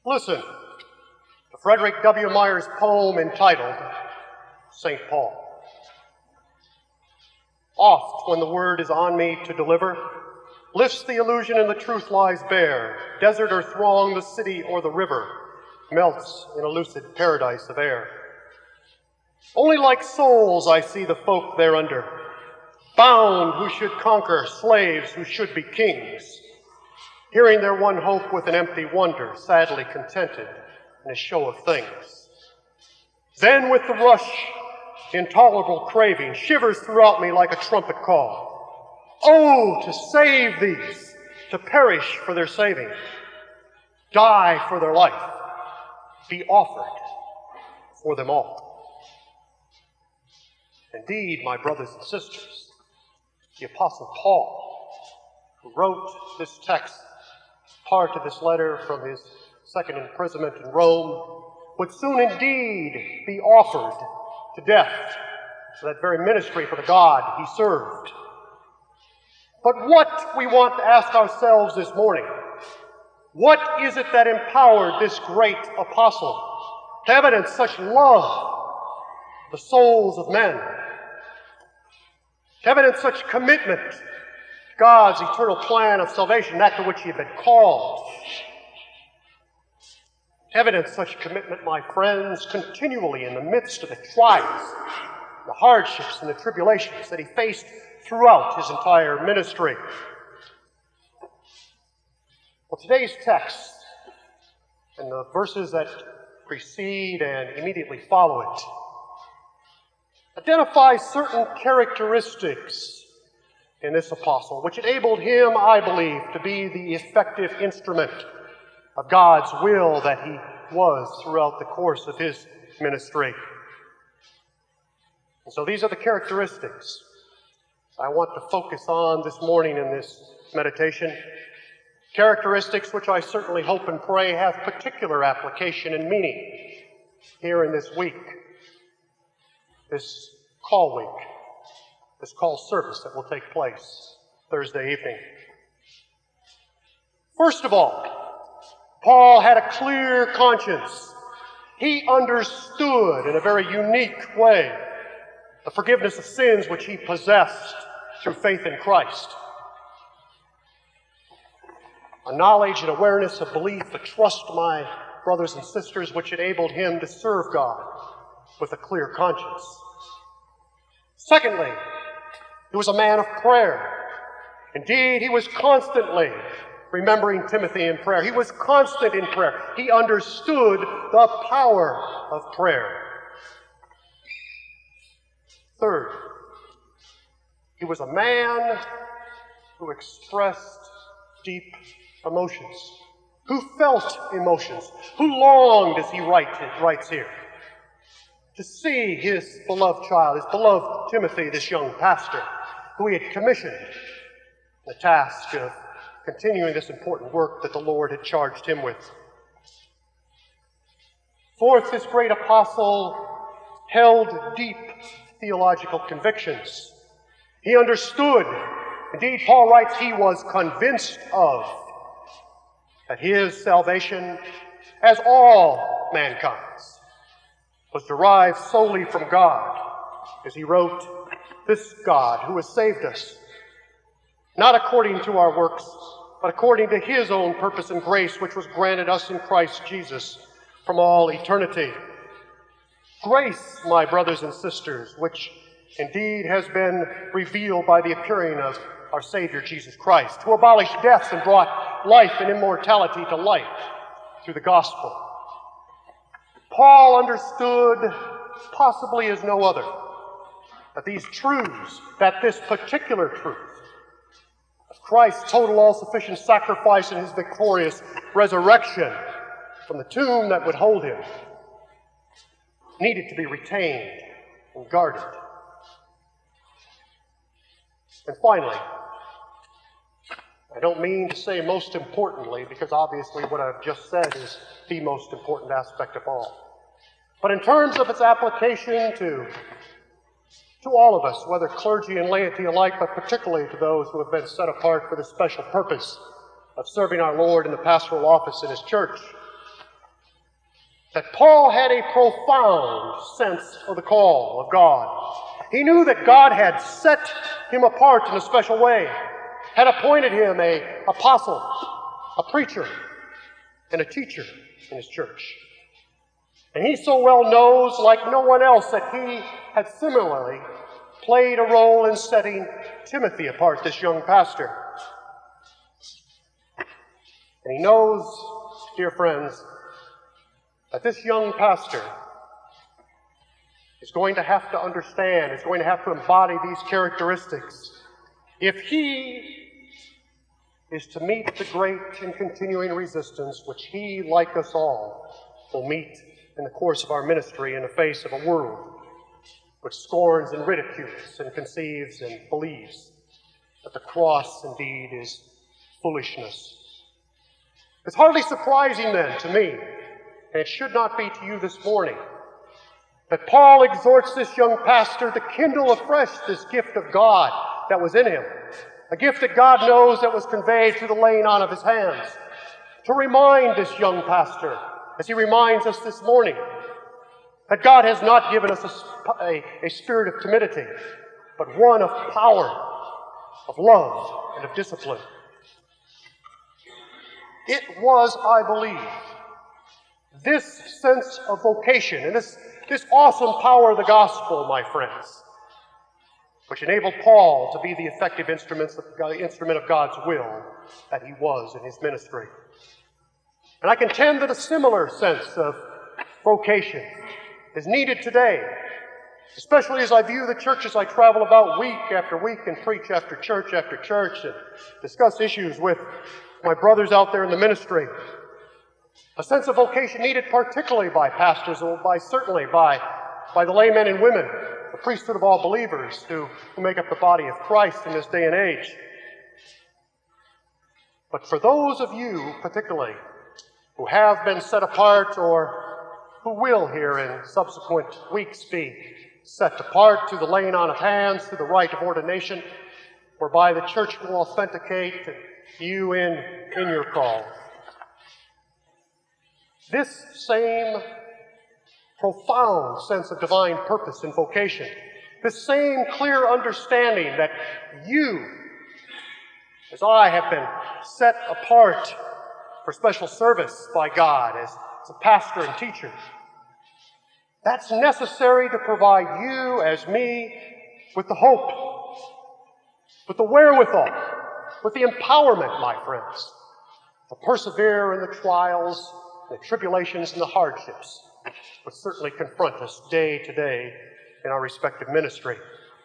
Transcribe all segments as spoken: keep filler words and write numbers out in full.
Listen to Frederick W. Myers' poem entitled Saint Paul. Oft, when the word is on me to deliver, lifts the illusion and the truth lies bare. Desert or throng, the city or the river, melts in a lucid paradise of air. Only like souls I see the folk thereunder, bound who should conquer, slaves who should be kings, hearing their one hope with an empty wonder, sadly contented in a show of things. Then with the rush, intolerable craving shivers throughout me like a trumpet call. Oh, to save these, to perish for their saving, die for their life, be offered for them all. Indeed, my brothers and sisters, the Apostle Paul, who wrote this text, part of this letter from his second imprisonment in Rome, would soon indeed be offered to death for that very ministry for the God he served. But what we want to ask ourselves this morning, what is it that empowered this great apostle to evidence such love for the souls of men, to evidence such commitment to God's eternal plan of salvation, that to which he had been called? To evidence such commitment, my friends, continually in the midst of the trials, the hardships, and the tribulations that he faced throughout his entire ministry. Well, today's text and the verses that precede and immediately follow it identify certain characteristics in this apostle which enabled him, I believe, to be the effective instrument of God's will that he was throughout the course of his ministry. And so these are the characteristics I want to focus on this morning in this meditation. Characteristics which I certainly hope and pray have particular application and meaning here in this week, this call week, this call service that will take place Thursday evening. First of all, Paul had a clear conscience. He understood in a very unique way the forgiveness of sins which he possessed through faith in Christ. A knowledge and awareness, a belief, a trust, my brothers and sisters, which enabled him to serve God with a clear conscience. Secondly, he was a man of prayer. Indeed, he was constantly remembering Timothy in prayer. He was constant in prayer. He understood the power of prayer. Third, he was a man who expressed deep emotions, who felt emotions, who longed, as he write, writes here, to see his beloved child, his beloved Timothy, this young pastor, who he had commissioned the task of continuing this important work that the Lord had charged him with. Fourth, this great apostle held deep theological convictions. He understood, indeed, Paul writes, he was convinced of, that his salvation, as all mankind's, was derived solely from God. As he wrote, this God who has saved us, not according to our works, but according to his own purpose and grace, which was granted us in Christ Jesus from all eternity. Grace, my brothers and sisters, which indeed has been revealed by the appearing of our Savior Jesus Christ, who abolished death and brought life and immortality to life through the gospel. Paul understood, possibly as no other, that these truths, that this particular truth of Christ's total all-sufficient sacrifice and his victorious resurrection from the tomb that would hold him, needed to be retained and guarded. And finally, I don't mean to say most importantly, because obviously what I've just said is the most important aspect of all. But in terms of its application to, to all of us, whether clergy and laity alike, but particularly to those who have been set apart for the special purpose of serving our Lord in the pastoral office in his church, that Paul had a profound sense of the call of God. He knew that God had set him apart in a special way, had appointed him an apostle, a preacher, and a teacher in his church. And he so well knows, like no one else, that he had similarly played a role in setting Timothy apart, this young pastor. And he knows, dear friends, that this young pastor is going to have to understand, is going to have to embody these characteristics if he is to meet the great and continuing resistance which he, like us all, will meet in the course of our ministry in the face of a world which scorns and ridicules and conceives and believes that the cross indeed is foolishness. It's hardly surprising then to me, and it should not be to you this morning, that Paul exhorts this young pastor to kindle afresh this gift of God that was in him, a gift that God knows that was conveyed through the laying on of his hands, to remind this young pastor, as he reminds us this morning, that God has not given us a, a, a spirit of timidity, but one of power, of love, and of discipline. It was, I believe, this sense of vocation and this, this awesome power of the gospel, my friends, which enabled Paul to be the effective instruments of, uh, instrument of God's will that he was in his ministry. And I contend that a similar sense of vocation is needed today, especially as I view the churches I travel about week after week and preach after church after church and discuss issues with my brothers out there in the ministry. A sense of vocation needed particularly by pastors, or by certainly by, by the laymen and women, the priesthood of all believers who, who make up the body of Christ in this day and age. But for those of you particularly who have been set apart or who will here in subsequent weeks be set apart through the laying on of hands, through the rite of ordination, whereby the church will authenticate you in, in your call. This same profound sense of divine purpose and vocation, this same clear understanding that you, as I have been set apart for special service by God as, as a pastor and teacher, that's necessary to provide you, as me, with the hope, with the wherewithal, with the empowerment, my friends, to persevere in the trials, the tribulations, and the hardships which certainly confront us day to day in our respective ministry.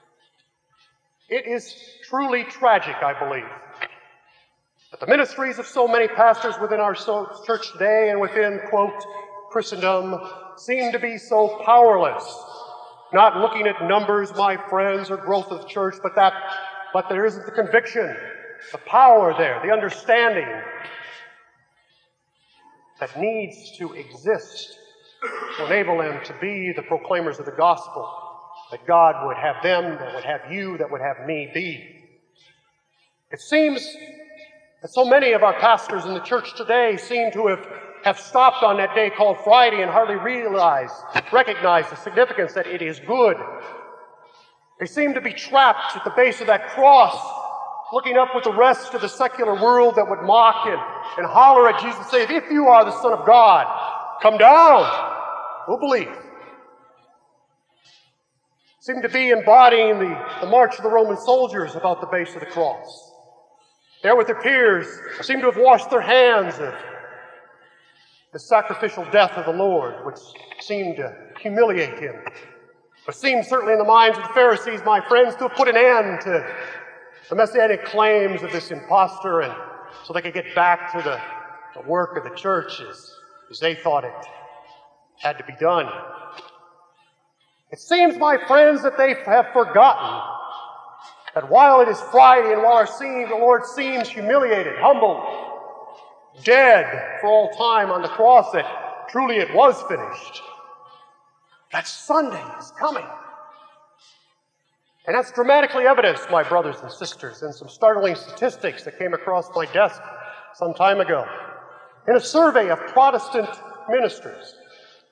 It is truly tragic, I believe, that the ministries of so many pastors within our church today and within, quote, Christendom seem to be so powerless, not looking at numbers, my friends, or growth of the church, but that, but there isn't the conviction, the power there, the understanding that needs to exist to enable them to be the proclaimers of the gospel that God would have them, that would have you, that would have me be. It seems that so many of our pastors in the church today seem to have, have stopped on that day called Friday and hardly realize, recognize the significance that it is good. They seem to be trapped at the base of that cross, looking up with the rest of the secular world that would mock and, and holler at Jesus and say, if you are the Son of God, come down. We'll believe. Seem to be embodying the, the march of the Roman soldiers about the base of the cross. There with their peers, seem to have washed their hands of the sacrificial death of the Lord, which seemed to humiliate him. But seemed certainly in the minds of the Pharisees, my friends, to have put an end to the messianic claims of this impostor, and so they could get back to the, the work of the church as, as they thought it had to be done. It seems, my friends, that they have forgotten that while it is Friday and while our scene, the Lord seems humiliated, humbled, dead for all time on the cross, that truly it was finished, that Sunday is coming. And that's dramatically evidenced, my brothers and sisters, in some startling statistics that came across my desk some time ago. In a survey of Protestant ministers,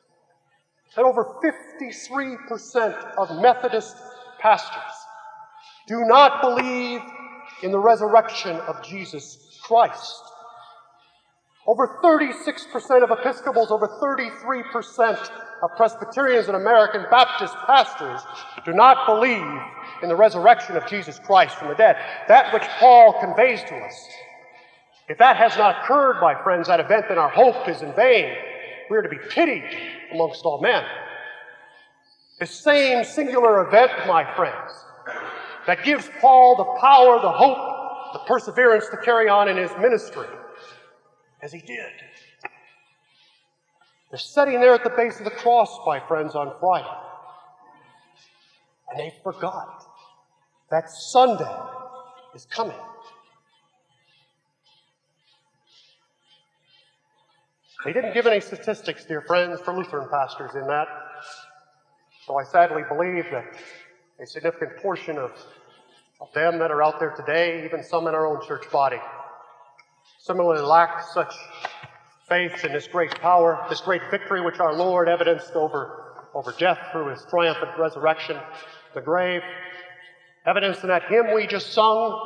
that over fifty-three percent of Methodist pastors do not believe in the resurrection of Jesus Christ. Over thirty-six percent of Episcopals, over thirty-three percent of Presbyterians and American Baptist pastors do not believe in the resurrection of Jesus Christ from the dead. That which Paul conveys to us. If that has not occurred, my friends, that event, then our hope is in vain. We are to be pitied amongst all men. The same singular event, my friends, that gives Paul the power, the hope, the perseverance to carry on in his ministry, as he did. They're sitting there at the base of the cross, my friends, on Friday. And they forgot that Sunday is coming. They didn't give any statistics, dear friends, for Lutheran pastors in that. So I sadly believe that a significant portion of, of them that are out there today, even some in our own church body, similarly lack such faith in this great power, this great victory which our Lord evidenced over, over death through his triumphant resurrection, the grave, evidenced in that hymn we just sung.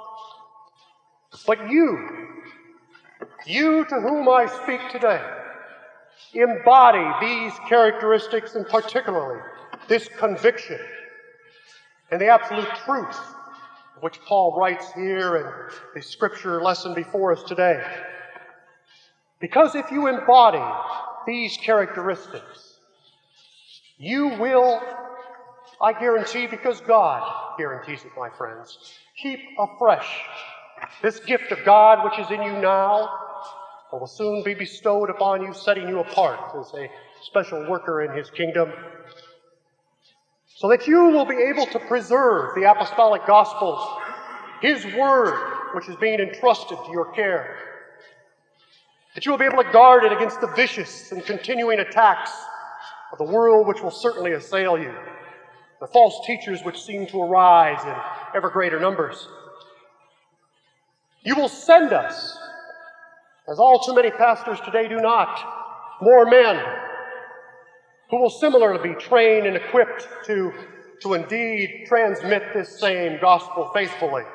But you, you to whom I speak today, embody these characteristics, and particularly this conviction and the absolute truth of which Paul writes here in the scripture lesson before us today. Because if you embody these characteristics, you will, I guarantee, because God guarantees it, my friends, keep afresh this gift of God which is in you now, but will soon be bestowed upon you, setting you apart as a special worker in his kingdom, so that you will be able to preserve the apostolic gospel, his word, which is being entrusted to your care, that you will be able to guard it against the vicious and continuing attacks of the world which will certainly assail you, the false teachers which seem to arise in ever greater numbers. You will send us, as all too many pastors today do not, more men who will similarly be trained and equipped to, to indeed transmit this same gospel faithfully.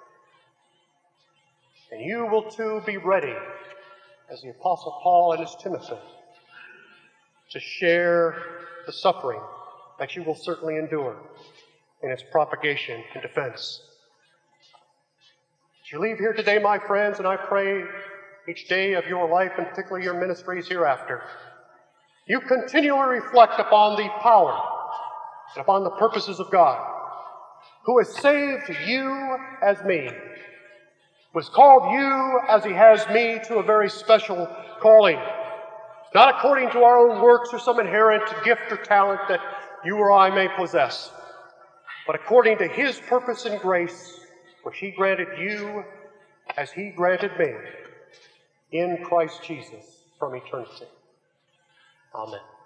And you will too be ready, as the Apostle Paul and as Timothy, to share the suffering that you will certainly endure in its propagation and defense. As you leave here today, my friends, and I pray each day of your life, and particularly your ministries hereafter, you continually reflect upon the power and upon the purposes of God, who has saved you as me, who has called you as he has me to a very special calling, not according to our own works or some inherent gift or talent that you or I may possess, but according to his purpose and grace, which he granted you as he granted me in Christ Jesus from eternity. Amen.